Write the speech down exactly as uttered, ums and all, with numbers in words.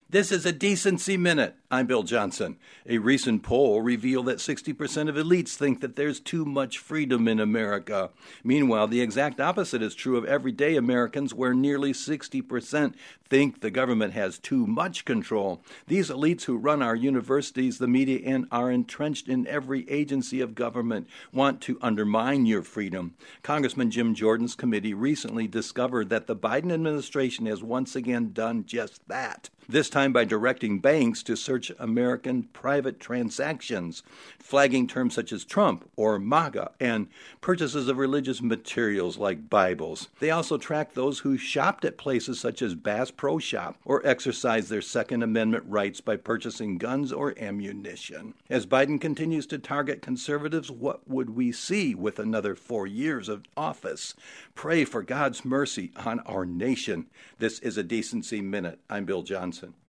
This is a Decency Minute. I'm Bill Johnson. A recent poll revealed that sixty percent of elites think that there's too much freedom in America. Meanwhile, the exact opposite is true of everyday Americans, where nearly sixty percent think the government has too much control. These elites who run our universities, the media, and are entrenched in every agency of government want to undermine your freedom. Congressman Jim Jordan's committee recently discovered that the Biden administration has once again done just that. This time by directing banks to search American private transactions, flagging terms such as Trump or MAGA, and purchases of religious materials like Bibles. They also tracked those who shopped at places such as Bass Pro Shop or exercised their Second Amendment rights by purchasing guns or ammunition. As Biden continues to target conservatives, what would we see with another four years of office? Pray for God's mercy on our nation. This is a Decency Minute. I'm Bill Johnson.